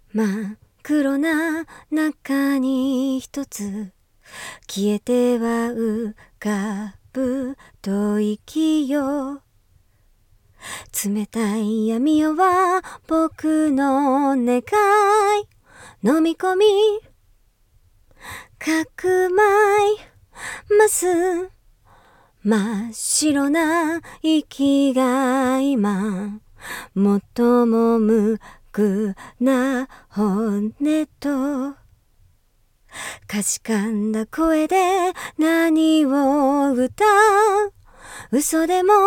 真っ黒な中に一つ消えては浮かぶ吐息よ。冷たい闇夜は僕の願い飲み込みかくまいます真っ白な息が今最も無垢な骨とかしかんだ声で何を歌う嘘でも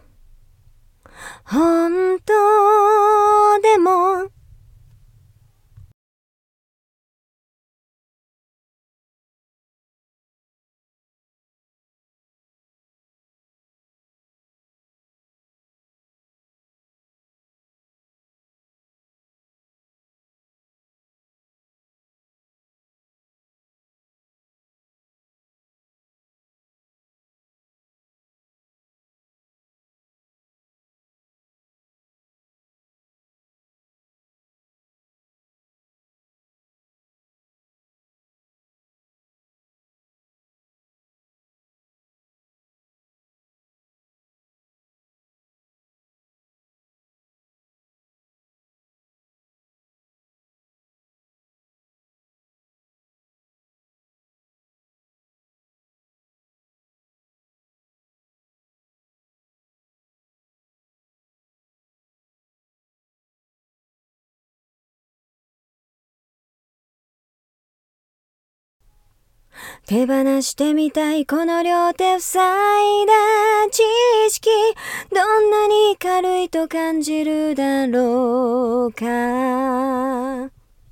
本当でも手放してみたいこの両手塞いだ知識どんなに軽いと感じるだろうか。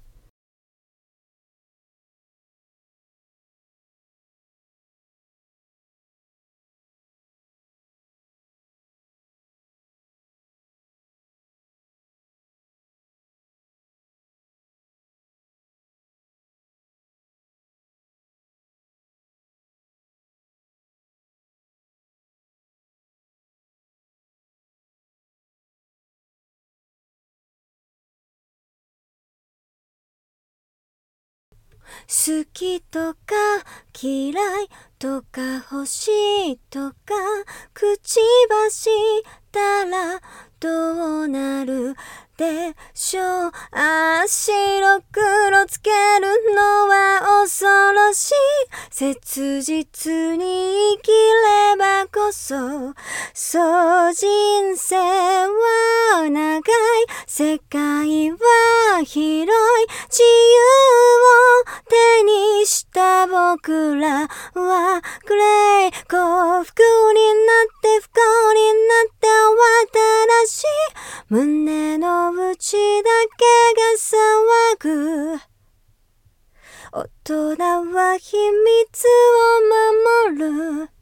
好きとか嫌いとか欲しいとか口走ったらどうなるでしょう。白黒つけるのは恐ろしい。切実に生きればこそそう人生は長い世界は広い自由を手にした僕らはグレー幸福になって不幸になって慌ただしい胸の内だけが騒ぐ大人は秘密を守る